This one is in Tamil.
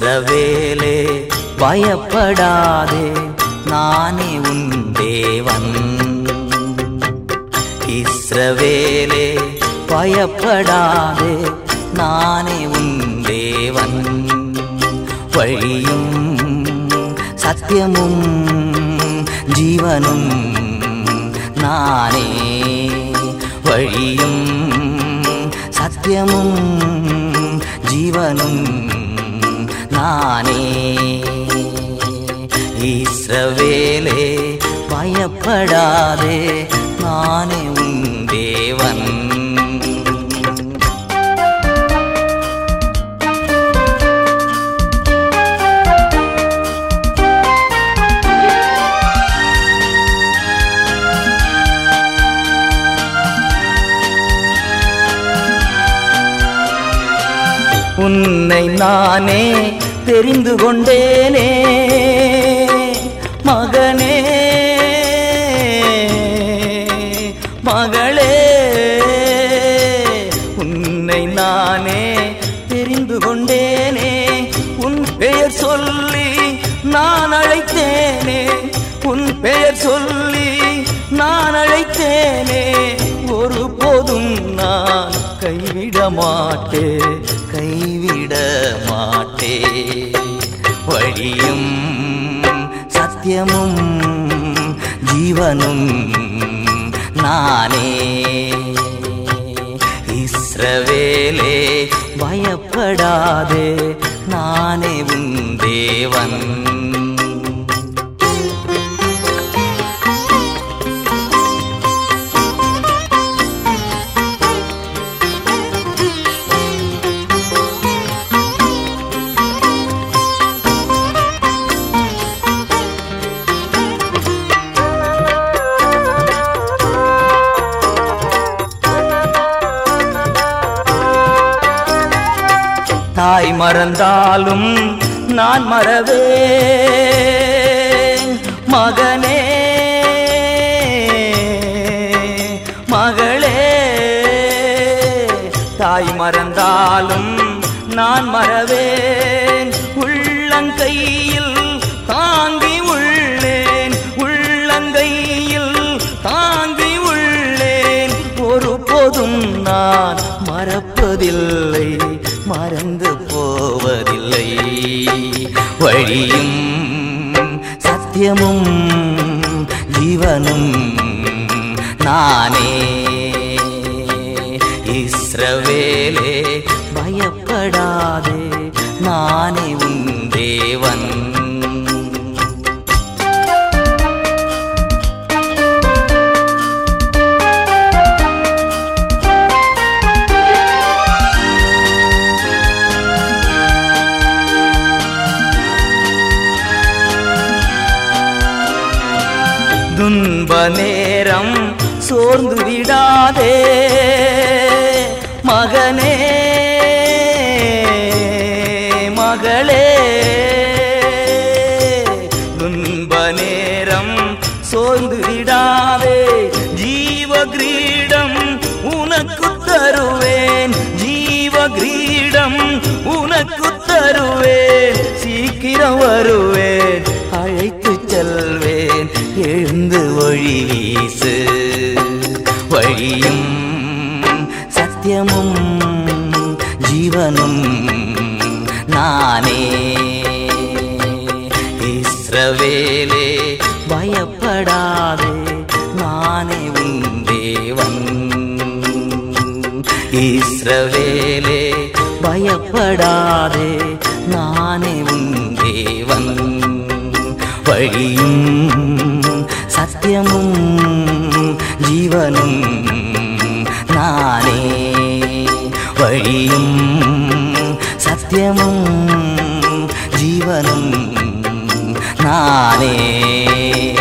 இஸ்ரவேலே பயப்படாதே, நானே உன் தேவன். இஸ்ரவேலே பயப்படாதே, நானே உன் தேவன். வழியும் சத்தியமும் ஜீவனும் நானே. வழியும் சத்தியமும் ஜீவனும் நானே. இஸ்ரவேலே பயப்படாதே, நானே உன் தேவன். உன்னை நானே தெரிந்து கொண்டேனே மகனே, மகளே. உன்னை நானே தெரிந்து கொண்டேனே, உன் பெயர் சொல்லி நான் அழைத்தேனே. உன் பெயர் சொல்லி நான் அழைத்தேனே. ஒருபோதும் நான் கைவிட மாட்டே, கைவிட மாட்டே. வழியும் சத்தியமும் ஜீவனும் நானே. இஸ்ரவேலே பயப்படாதே, நானே உன் தேவன். தாய் மறந்தாலும் நான் மறவேன் மகனே, மகளே. தாய் மறந்தாலும் நான் மறவேன். உள்ளங்கையில் தாங்கி உள்ளேன், உள்ளங்கையில் தாங்கி உள்ளேன். ஒருபோதும் நான் மறப்பதில்லை, மறந்து போவதில்லை. வழியும் சத்தியமும் ஜீவனும் நானே. இஸ்ரவேலே பயப்படாதே, நானே உன் தேவன். துன்ப நேரம் சோர்ந்து விடாதே மகனே, மகளே. துன்ப நேரம் சோர்ந்து விடாதே, ஜீவ கிரீடம் உனக்கு தருவேன், ஜீவ கிரீடம் உனக்கு தருவேன். சீக்கிரம் வருவேன், அழைத்து செல்வேன், எழுந்து ஒளி வீசு. வழியும் சத்தியமும் ஜீவனும் நானே. இஸ்ரவேலே பயப்படாதே, நானே உன் தேவன். இஸ்ரவேலே பயப்படாதே, நானே உன் தேவன். வழியும் சத்தியமும் ஜீவனும் நானே. வழியும் சத்தியமும் ஜீவனும் நானே.